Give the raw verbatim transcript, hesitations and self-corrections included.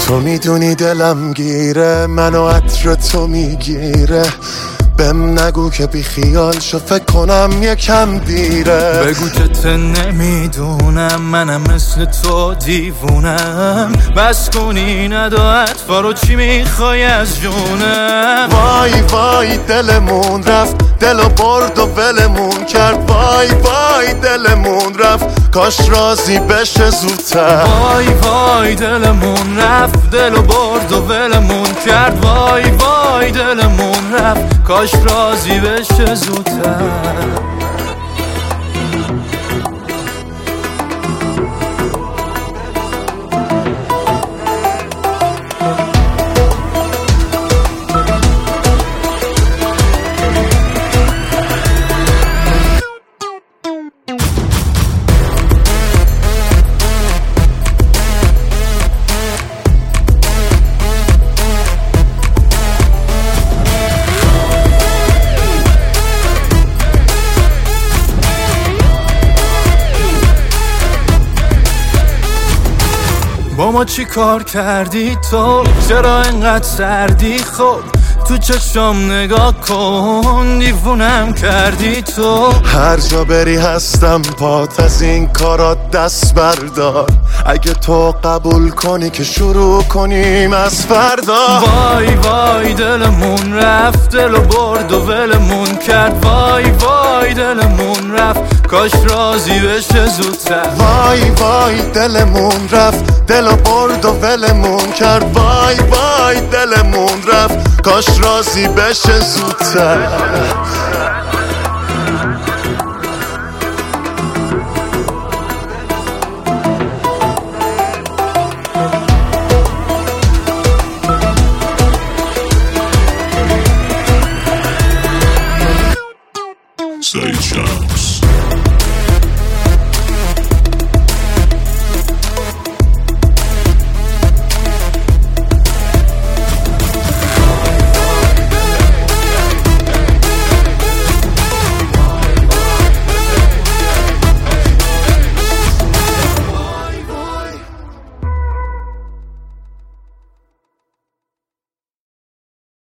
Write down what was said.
تو میدونی دلم گیره، منو عطر تو میگیره. بهم نگو که بی خیال شو، فکر کنم یکم دیره. بگو که ته نمیدونم، منم مثل تو دیوونم. بس کنی ندا اطفا رو، چی میخوای از جونم؟ وای وای دلمون رفت، دلو برد و ولمون کرد. وای وای دلمون رفت، کاش راضی بشه زودتر. وای وای دلمون رفت، دلو برد و ولمون کرد. وای وای دلمون رفت، کاش راضی بشه زودتر. با ما چی کار کردی تو؟ چرا اینقدر سردی؟ خب تو چشم نگاه کن، دیوونم کردی تو. هر جا بری هستم پات، از این کارات دست بردار. اگه تو قبول کنی که شروع کنیم از فردا. وای وای دلمون رفت، دلو برد و ولمون کرد. وای وای دلمون رفت، کاش راضی بشه زودتر. وای وای دلمون رفت، دلو برد و ولمون کرد. وای وای دلمون رفت، کاش راضی بشه زودتر.